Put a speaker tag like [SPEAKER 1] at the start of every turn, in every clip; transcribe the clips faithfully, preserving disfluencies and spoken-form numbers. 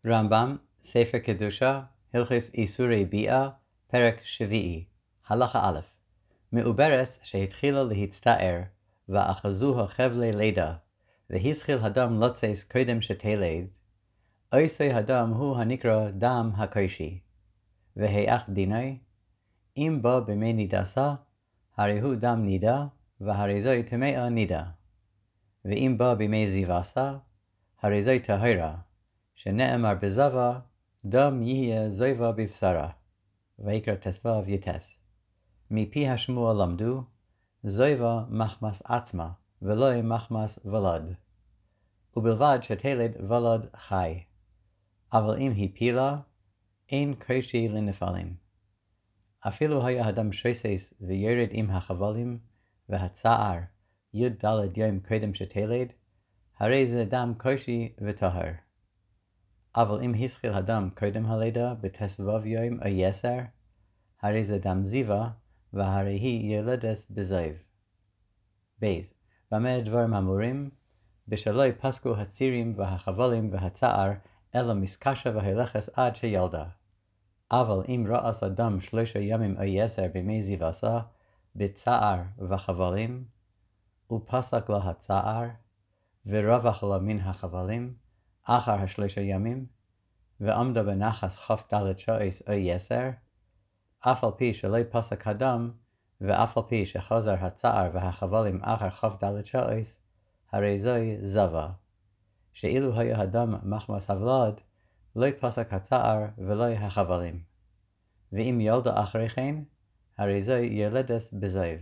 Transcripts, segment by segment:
[SPEAKER 1] רמב"ם, ספר קדושה, הלכות איסורי ביאה, פרק שביעי, הלכה א', מעוברס שהתחילה להצטער, ואחזוה חבלי לידה, והזחיל הדם לוצס קודם שתלד, עושה הדם הוא הנקרא דם הקושי. והאח דיני, אם בא במי נידסה, הרי הוא דם נידה, והרי זוי טמאה נידה. ואם בא במי זיווסה, הרי זוי טהרה, שנאמר בזבה, דם יהיה זויבה בבשרה. ויקרא תסבב יתס. מפי השמוע למדו, זויבה מחמס עצמה, ולא מחמס ולד. ובלבד שתלד ולד חי. אבל אם הפילה, אין קושי לנפלים. אפילו היה הדם שוסס וירד עם החבלים, והצער י' ד' יום קודם שתלד, הרי זה דם קושי וטהר. אבל אם הזחיל הדם קודם הלידה בתסבב יום או יסר, הרי זה דם זיווה, והרי היא ילדת בזיו. בייז, במה דברים אמורים? בשלא פסקו הצירים והחבלים והצער, אלא מסקשה והלכס עד שילדה. אבל אם רעס הדם שלושה ימים או יסר במי זיווסה, בצער וחבלים, ופסק לה הצער, ורווח לה מן החבלים, אחר השלושה ימים, ועמדה בנחס כף ד' שעות או יסר, אף על פי שלא פסק הדם, ואף על פי שחזר הצער והחבלים אחר כף ד' שעות, הרי זוי זבה. שאילו היה הדם מחמס הוולד, לא פסק הצער ולא החבלים. ואם ילדה אחרי כן, הרי זוי ילדת בזיו.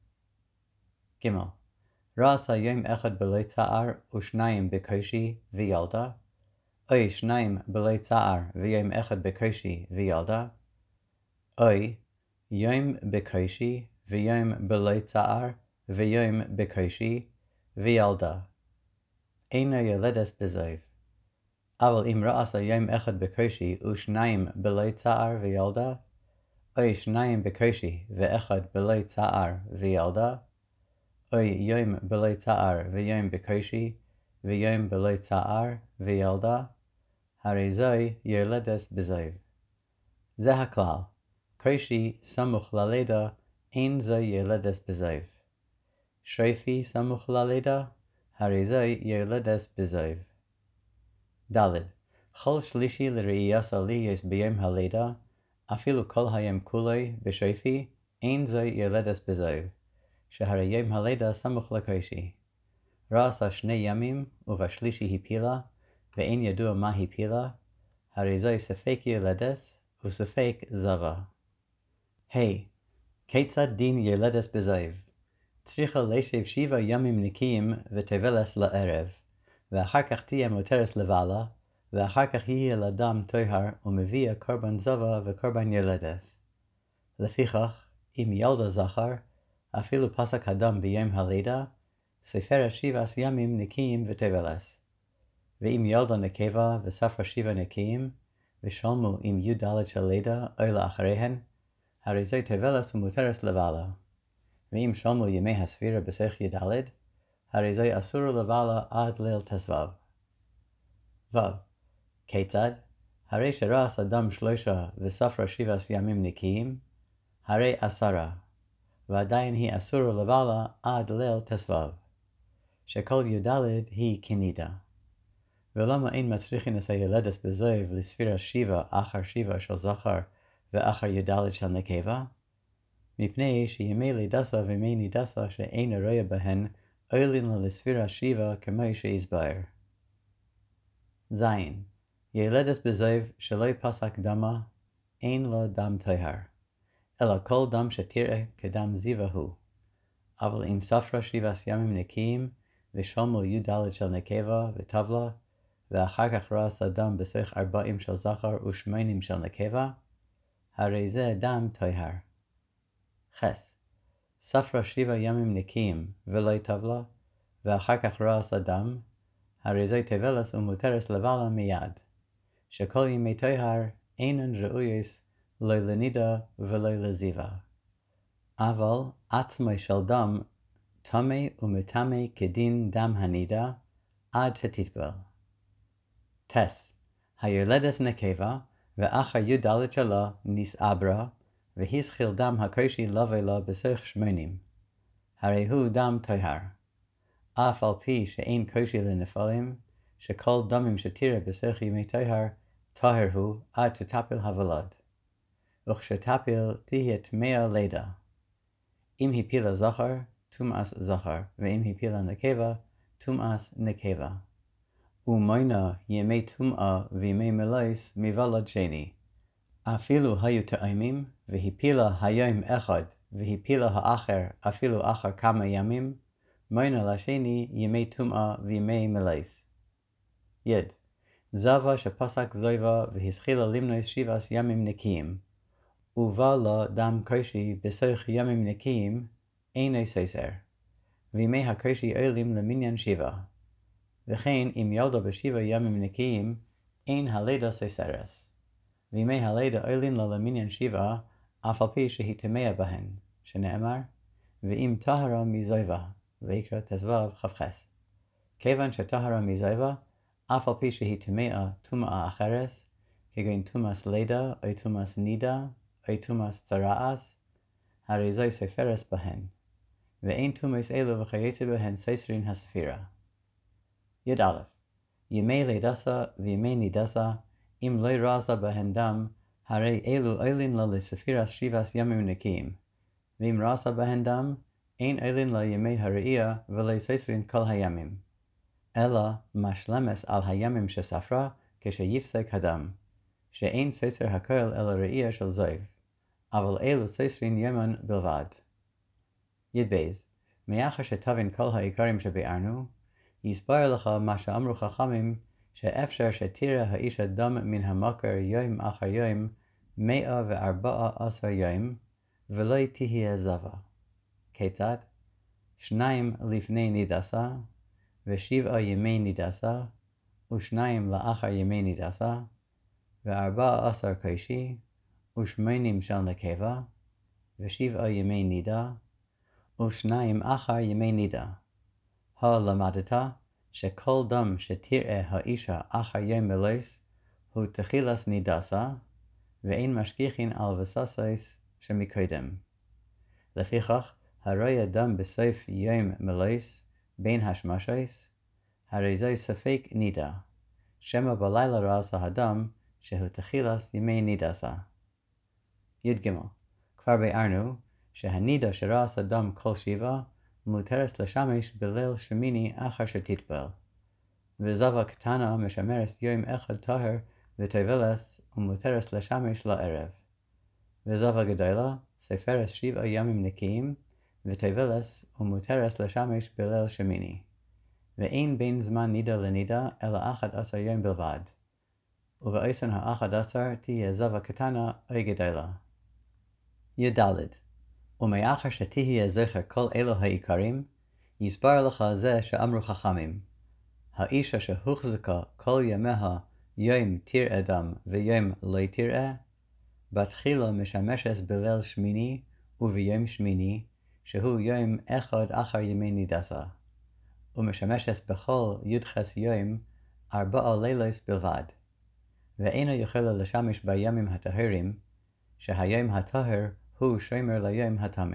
[SPEAKER 1] ג' רעס יום אחד בלי צער ושניים בקושי וילדה, אוי שניים בלי צער ויום אחד בקושי וילדה, אוי יום בקושי ויום בלי צער ויום בקושי וילדה. אינה ילדת בזיו. אבל אם רעס יום אחד בקושי ושניים בלי צער וילדה, אוי שניים בקושי ואחד בלי צער וילדה, אוי יום בלי צער ויום בקושי ויום בלי צער וילדה, הרי זוי ילדת בזיו. זה הכלל, קושי סמוך ללידה, אין זוי ילדת בזיו. שריפי סמוך ללידה, הרי זוי ילדת בזיו. ד' כל שלישי לראייס עלייס ביום הלידה, אפילו כל היום כולי בשריפי, אין זוי ילדת בזיו, שהרי יום הלידה סמוך לקושי. רעסה שני ימים, ובשלישי הפילה, ואין ידוע מה הפילה, הרי זוי ספק ילדת, וספק זבה. היי, כיצד דין ילדת בזיו? צריכה לשב שבעה ימים נקיים ותבלס לערב, ואחר כך תהיה מותרס לבעלה, ואחר כך יהיה לדם טוהר ומביאה קורבן זבה וקורבן ילדת. לפיכך, אם ילדה זכר, אפילו פסק הדם ביום הלידה, ספרה שבעת ימים נקיים ותבלס. ואם ילדה נקבה וספרה שבעה נקיים, ושלמו עם י' ד' של לידה או לאחריהן, הרי זו תבלס ומותרס לבעלה. ואם שלמו ימי הספירה בסך י' ד', הרי זו אסור לבעלה עד ליל תסבב. ו. כיצד? הרי שרעס הדם שלושה וספרה שבעת ימים נקיים, הרי עשרה, ועדיין היא אסור לבעלה עד ליל תסבב, שכל י' ד' היא כנידה. ולמה אין מצריכין את הילדת בזיו לספירה שבע אחר שבע של זכר ואחר י' ד' של נקבה? מפני שימי לידסה וימי נידסה שאין רואה בהן עולין לה לספירה שבע כמו שהסבר. זין, ילדת בזיו שלא פסק דמה, אין לה דם טהר, אלא כל דם שתראה כדם זיווה הוא. אבל אם ספרה שבעת ימים נקיים, ושלמו י' ד' של נקבה וטבלה, ואחר כך רעס הדם בסך ארבעים של זכר ושמונים של נקבה, הרי זה דם טהר. חס, ספרה שבעה ימים נקיים ולא טבלה, ואחר כך רעס הדם, הרי זה תבלס ומותרס לבעלה מיד, שכל ימי טהר אינן ראויס לא לנידה ולא לזיווה. אבל עצמי של דם טמא ומטמא כדין דם הנידה עד שתטבל. טס, היולדת נקבה, ואחר י"ד שלה נסעברה, והזחיל דם הקושי לבוא לה בסך שמונים. הרי הוא דם טהר. אף על פי שאין קושי לנפלים, שכל דמים שתראה בסך ימי טהר, טהר הוא עד שתפיל הוולד. וכשתפיל תהיה טמאה לידה. אם הפילה זכר, טומאת זכר, ואם הפילה נקבה, טומאת נקבה. ומוינה ימי טומאה וימי מלויס מוולד שני. אפילו היו תאימים, והפילה היום אחד, והפילה האחר אפילו אחר כמה ימים, מוינה לשני ימי טומאה וימי מלויס. יד. זבה שפסק זויבה והזחילה למנוס שבעס ימים נקיים, ובא לה דם קושי בסך ימים נקיים, אינו ססר. וימי הקושי עולים למניין שבע. וכן אם ילדה בשבע ימים נקיים, אין הלידה ססרס. וימי הלידה עולים לה למניין שבע, אף על פי שהיא טמאה בהן, שנאמר, ואם טהרה מזויבה, ויקרא תזבב כ"ח. כיוון שטהרה מזויבה, אף על פי שהיא טמאה טומאה אחרת, כגון טומאת לידה או טומאת נידה, או טומאת צרעס, הרי זוי ספרס בהן, ואין טומאת אלו וכיוצא בהן ססרין הספירה. י"א. ימי לידסה וימי נידסה, אם לא רזה בהן דם, הרי אלו עלין לה לספירת שבעת ימים נקיים, ואם רזה בהן דם, אין עלין לה ימי הראייה ולא ססרין כל הימים, אלא משלמס על הימים שספרה כשיפסק הדם, שאין ססר הכל אלא ראייה של זויב, אבל אלו ססרין ימן בלבד. י"ב. מאחר שתבין כל העיקרים שביארנו, יסבר לך מה שאמרו חכמים, שאפשר שתראה האישה דם מן המקר יום אחר יום, מאה וארבעה עשר יום, ולא תהיה זבה. כיצד? שניים לפני נידסה, ושבעה ימי נידסה, ושניים לאחר ימי נידסה, וארבעה עשר קושי, ושמונים של נקבה, ושבעה ימי נידה, ושניים אחר ימי נידה. הלמדת שכל דם שתראה האישה אחר יום מלויס, הוא תחילת נידסה, ואין משגיחין על וססייס שמקודם. לפיכך, הרואה דם בסוף יום מלויס, בין השמשייס, הרי זוי ספק נידה, שמא בלילה רזה הדם, שהוא תחילת ימי נידסה. י"ג. כבר ביארנו, שהנידה שרזה דם כל שבעה, מותרת לשמש בליל שמיני אחר שתטבל. וזבה קטנה משמרת יום אחד טהר וטבלת ומותרת לשמש לערב. וזבה גדולה ספרת שבעה ימים נקיים וטבלת ומותרת לשמש בליל שמיני. ואין בין זמן נידה לנידה אלא אחד עשר יום בלבד. ובעשן האחד עשר תהיה זבה קטנה או גדולה. י"ד. ומאחר שתהיה זכר כל אלו העיקרים, יסבר לך זה שאמרו חכמים. האישה שהוחזקה כל ימיה יום תראה דם ויום לא תראה, בתחילה משמשת בליל שמיני וביום שמיני, שהוא יום אחד אחר ימי נידסה, ומשמשת בכל י"ח יום ארבעה לילות בלבד, ואינה יכולה לשמש בימים הטהרים, שהיום הטהר הוא שומר ליום הטמא.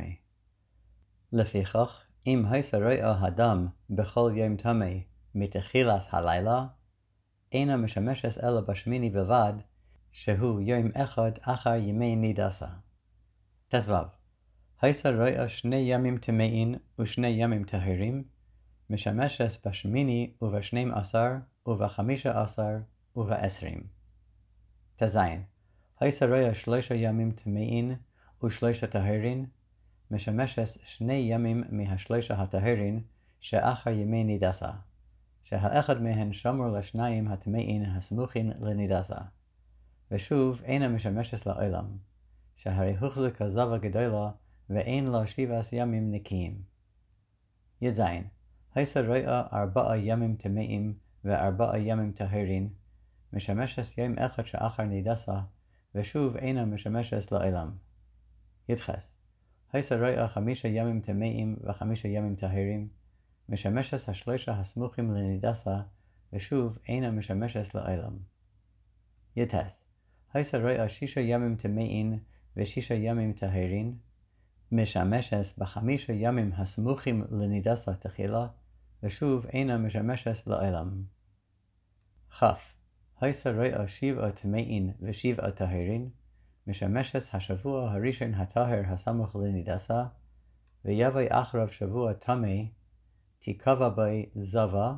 [SPEAKER 1] לפיכך, אם הישרואה הדם בכל יום טמא מתחילת הלילה, אינה משמשת אלא בשמיני בלבד, שהוא יום אחד אחר ימי נידסה. תסבב. הישרואה שני ימים טמאים ושני ימים טהרים, משמשת בשמיני ובשנים עשר ובחמישה עשר ובעשרים. תזיין. הישרואה שלושה ימים טמאים ושלושה טהרין, משמשת שני ימים מהשלושה הטהרין שאחר ימי נידסה, שהאחד מהן שומר לשניים הטמאים הסמוכין לנידסה, ושוב אינה משמשת לעולם, שהרי הוחזקה זבה גדולה ואין לה שבעת ימים נקיים. י"ז. הישרואה ארבעה ימים טמאים וארבעה ימים טהרין, משמשת יום אחד שאחר נידסה, ושוב אינה משמשת לעולם. י"ח. הישרואה חמישה ימים טמאים וחמישה ימים טהרים, משמשת השלושה הסמוכים לנידסה, ושוב אינה משמשת לעולם. יטס. הייסה רואה שישה ימים טמאים ושישה ימים טהרין, משמשת בחמישה ימים הסמוכים לנידסה תחילה, ושוב אינה משמשת לעולם. כ. הייסה רואה שבעה טמאים ושבעה טהרין, משמשת השבוע הראשון הטהר הסמוך לנידסה, ויבוא אחריו שבוע טמא, תיקבע בי זבה,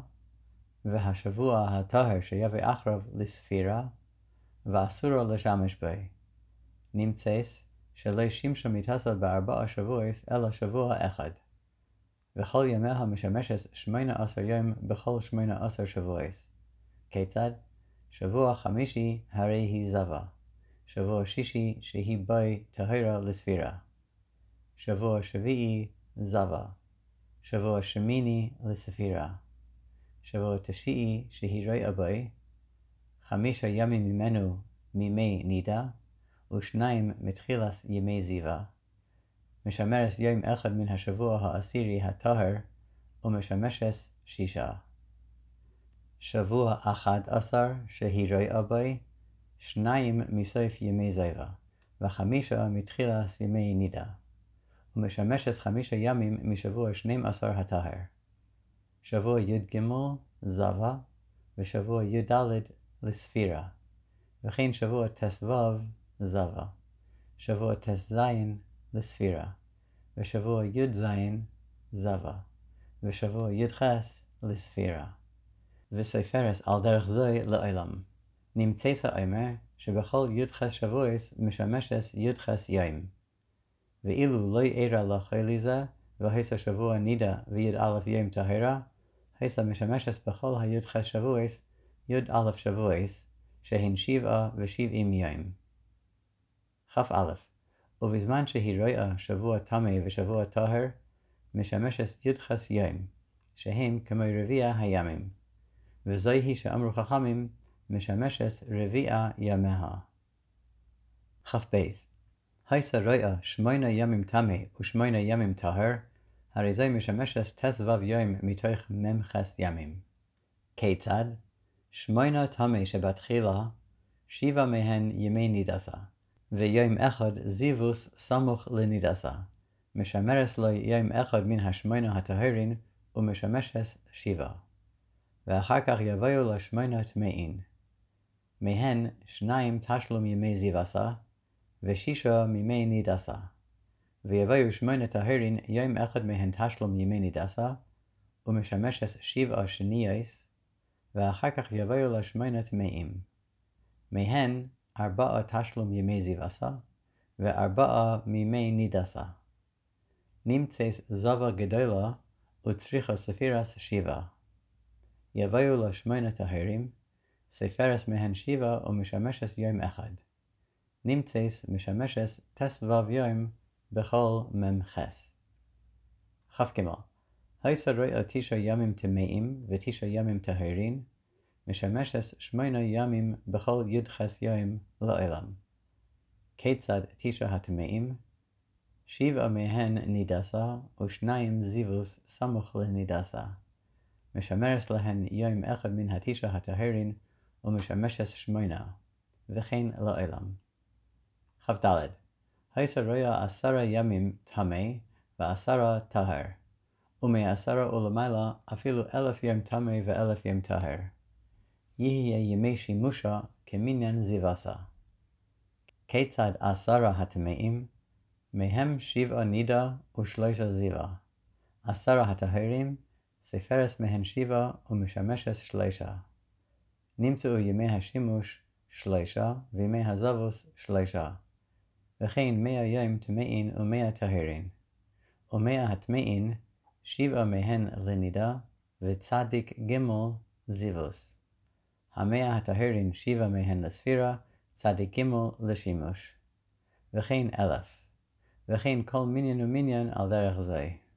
[SPEAKER 1] והשבוע הטהר שיבוא אחריו לספירה, ואסורו לשמש בי. נמצאס שלא שימשה מתעשה בארבעה שבועס, אלא שבוע אחד. וכל ימיה משמשת שמונה עשר יום בכל שמונה עשר שבועס. כיצד? שבוע חמישי הרי היא זבה. שבוע שישי שהיא בי טהרה לספירה. שבוע שביעי זבה. שבוע שמיני לספירה. שבוע תשיעי שהיא רואה בי. חמישה ימים ממנו מימי נידה, ושניים מתחילת ימי זיווה. משמרת יום אחד מן השבוע העשירי הטהר, ומשמשת שישה. שבוע אחד עשר שהיא רואה בי, שניים מסוף ימי זיווה, וחמישה מתחילת ימי נידה. ומשמשת חמישה ימים משבוע שנים עשר הטהר. שבוע י"ג זבה, ושבוע י"ד לספירה, וכן שבוע תסבב זבה, שבוע תזין לספירה, ושבוע י"ז זבה, ושבוע י"ח לספירה. וסופרת על דרך זה לעולם. נמצאת האומר שבכל י"ח שבועס משמשת י"ח יום. ואילו לא אירע לחולי זה, והייסה שבוע נידה וי"א יום טהרה, הייסה משמשת בכל הי"ח שבועס י"א שבועס, שהן שבעה ושבעים יום. כ"א. ובזמן שהיא רואה שבוע טמא ושבוע טהר, משמשת י"ח יום, שהם כמו רביע הימים. וזוהי שאמרו חכמים, משמשת רביע ימיה. כ"ב. הייסה רואה שמונה ימים טמא ושמונה ימים טהר, הרי זו משמשת תסבב יום מתוך ממחס ימים. כיצד? שמונה טמא שבתחילה, שבע מהן ימי נידסה, ויום אחד זיווס סמוך לנידסה, משמרת לו יום אחד מן השמונה הטהרין, ומשמשת שבע. ואחר כך יבואו לשמונה טמאים. מהן שניים תשלום ימי זיווסה, ושישה מימי נידסה. ויבואו שמונה טהרין יום אחד מהן תשלום ימי נידסה, ומשמשת שבעה שניות, ואחר כך יבואו לשמונה טמאים. מהן ארבעה תשלום ימי זיווסה, וארבעה מימי נידסה. נמצאת זבה גדולה, וצריכה ספירת שבע. יבואו לשמונה טהרים, ספרת מהן שבע ומשמשת יום אחד. נמצאת משמשת תסבב יום בכל ממחס. כ"ג. הייסה רואה תשעה ימים טמאים ותשעה ימים טהרין, משמשת שמונה ימים בכל י"ח יום לעולם. כיצד תשעה הטמאים? שבעה מהן נידסה ושניים זיווס סמוך לנידסה. משמרת להן יום אחד מן התשעה הטהרין ומשמשת שמונה, וכן לעולם. כ"ד. הייסה רואה עשרה ימים טמא ועשרה טהר, ומעשרה ולמעלה אפילו אלף יום טמא ואלף יום טהר. יהיה ימי שימושה כמניין זיווסה. כיצד עשרה הטמאים? מהם שבעה נידה ושלושה זיווה. עשרה הטהרים, ספרת מהן שבע ומשמשת שלושה. נמצאו ימי השימוש שלושה וימי הזבוס שלושה. וכן מאה יום טמאים ומאה טהרין. ומאה הטמאים, שבעה מהן לנידה וצדיק גמל זיווס. המאה הטהרין שבעה מהן לספירה, צדיק גמל לשימוש. וכן אלף. וכן כל מניין ומניין על דרך זה.